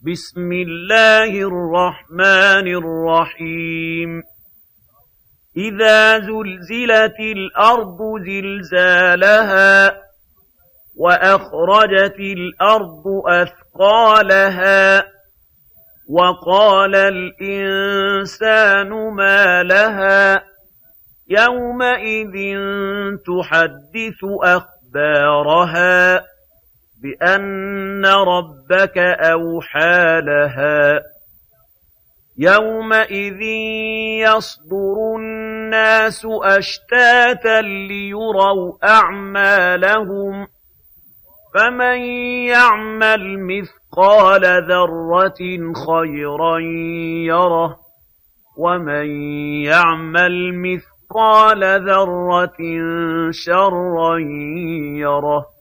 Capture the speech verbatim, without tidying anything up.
بسم الله الرحمن الرحيم إذا زلزلت الأرض زلزالها وأخرجت الأرض أثقالها وقال الإنسان ما لها يومئذ تحدث أخبارها بأن ربك أوحى لها يومئذ يصدر الناس أشتاتا ليروا أعمالهم فمن يعمل مثقال ذرة خيرا يره ومن يعمل مثقال ذرة شرا يره